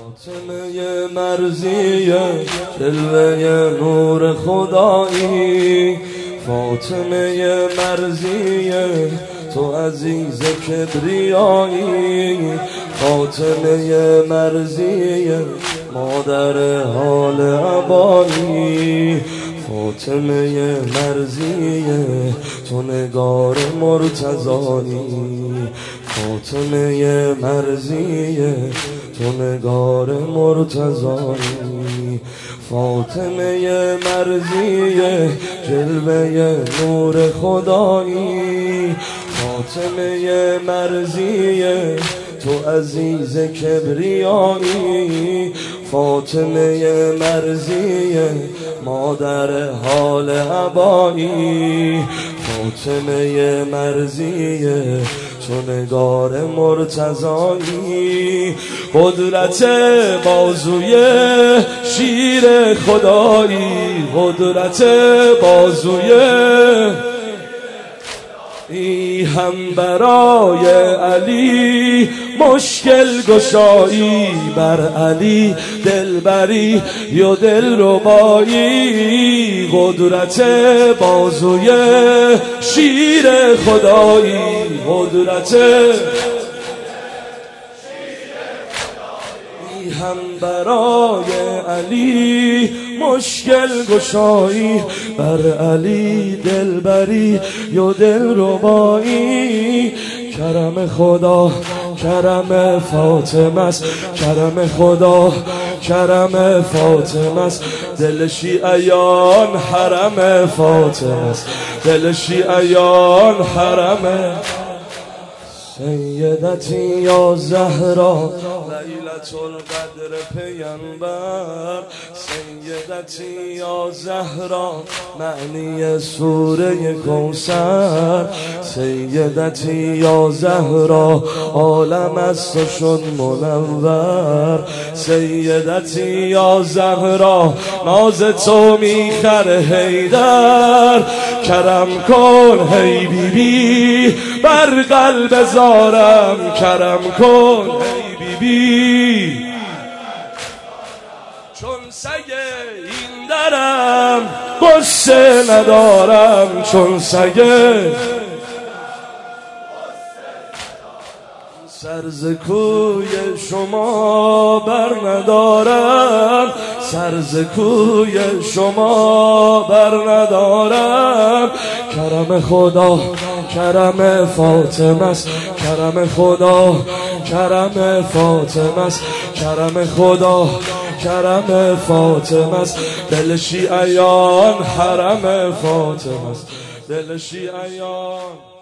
فاطمه مرضیه جلوه نور خدایی، فاطمه مرضیه تو عزیز کبریایی، فاطمه مرضیه مادر حال عبایی، فاطمه مرضیه تو نگار مرتضایی، فاطمه مرضیه تو نگار مرتضایی، فاطمه مرضیه جلوه نور خدایی، فاطمه مرضیه تو عزیز کبریایی، فاطمه مرضیه مادر حال عبایی، فاطمه مرضیه تو نگار مرتضایی، قدرت بازوی شیر خدایی، قدرت بازوی ای هم برای علی مشکل گشایی، بر علی دلبری یا دلربایی، قدرت بازوی شیر خدایی، قدرت ای هم برای علی مشکل گشایی، بر علی دلبری یا دلربایی، کرم خدا کرم فاطمه است، کرم خدا کرم فاطمه است، دل شیعیان حرم فاطمه است، دل شیعیان حرم سیدتی یا زهرا لیلة القدر پیامبر، سیدتی یا زهرا معنی سوره کوثر، سیدتی یا زهرا عالم است و شد منور، سیدتی یا زهرا ناز تو میخره حیدر، کرم کن هی بی بی بر قلب زارم، کرم کن ای بی بی چون سگ این درم قصه ندارم، چون سگ سرز کوی شما بر ندارم، سرز کوی شما بر ندارم، کرم خدا کرم فاطمه است، کرم خدا کرم فاطمه است، کرم خدا کرم فاطمه است، دل شیعیان حرم فاطمه است، دل شیعیان